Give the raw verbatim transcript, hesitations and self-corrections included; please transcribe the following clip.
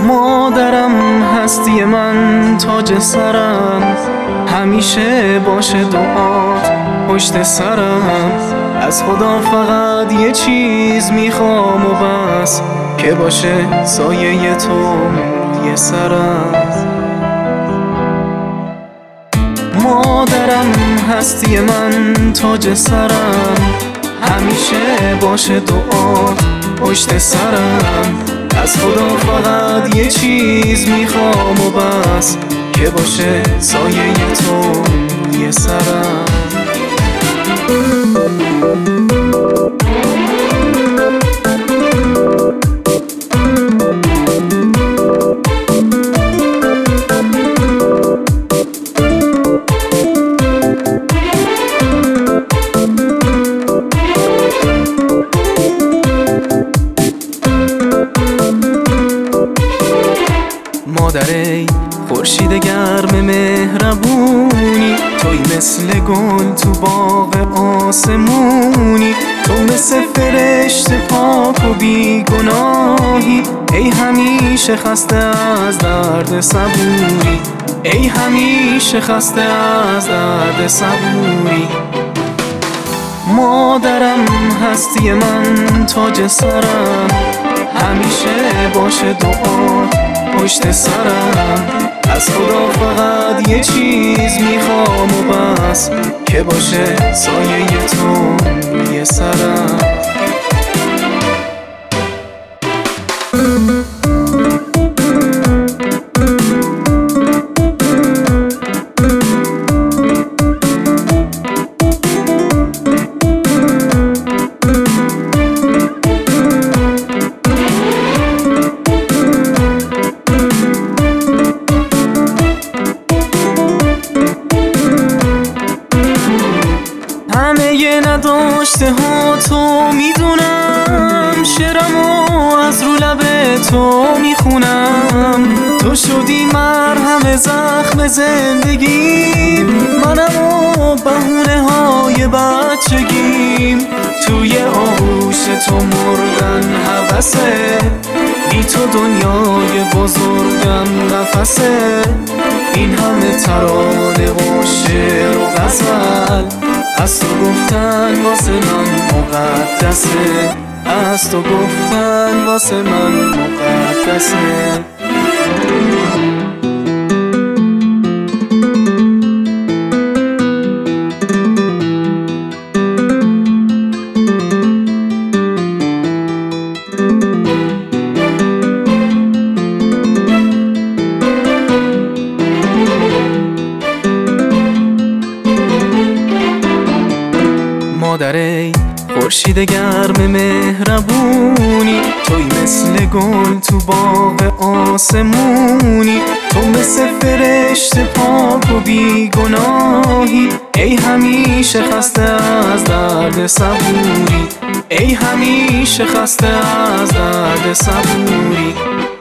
مادرم هستی من، تاج سرم، همیشه باشه دعات پشت سرم. از خدا فقط یه چیز میخوام و بس، که باشه سایه تو روی سرم. مادرم هستی من، تاج سرم، همیشه باشه دعات پشت سرم. از خدا فقط یه چیز میخوام و بس، که باشه سایه تو روی سرم. مادر خورشید گرم مهربونی، توی مثل گل تو باغ آسمونی. تو مثل فرشته پاک و بیگناهی، ای همیشه خسته از درد صبوری، ای همیشه خسته از درد صبوری. مادرم هستی من، تاج سرم، همیشه باشه دعات پشت سرم. از خدا فقط یه چیز میخوام و بس، که باشه سایه تو روی سرم. همه نداشته ها تو میدونم، شعرمو از رو لب تو میخونم. تو شدی مرهم زخم زندگیم، منم و بهونه های بچگیم. توی آغوش تو مردن هوسه، بی تو دنیای بزرگم نفسه. این همه ترانه و شعر و غزل، از تو گفتن واسه من مقدسه، از تو گفتن واسه من مقدسه. مادر خورشید گرم مهربونی، توی مثل گل تو باغ آسمونی. تو مثل فرشته پاک و بیگناهی، ای همیشه خسته از درد صبوری، ای همیشه خسته از درد صبوری.